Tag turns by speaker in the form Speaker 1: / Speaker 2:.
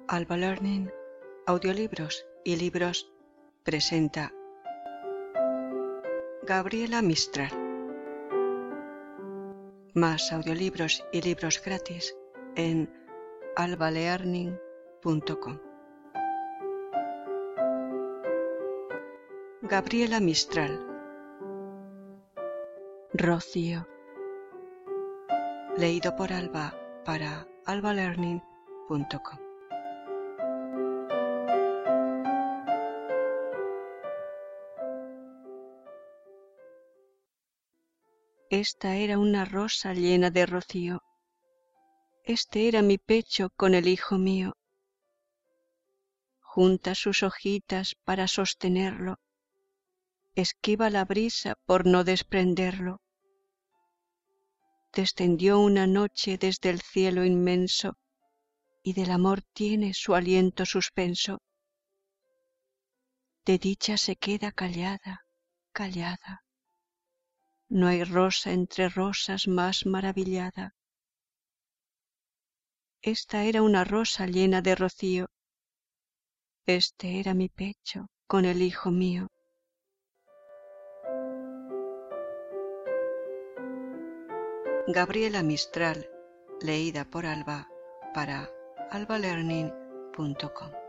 Speaker 1: Alba Learning, audiolibros y libros presenta Gabriela Mistral. Más audiolibros y libros gratis en albalearning.com. Gabriela Mistral. Rocío. Leído por Alba para albalearning.com. Esta era una rosa llena de rocío. Este era mi pecho con el hijo mío. Junta sus hojitas para sostenerlo. Esquiva la brisa por no desprenderlo. Descendió una noche desde el cielo inmenso y del amor tiene su aliento suspenso. De dicha se queda callada, callada. No hay rosa entre rosas más maravillada. Esta era una rosa llena de rocío. Este era mi pecho con el hijo mío. Gabriela Mistral, leída por Alba para albalearning.com.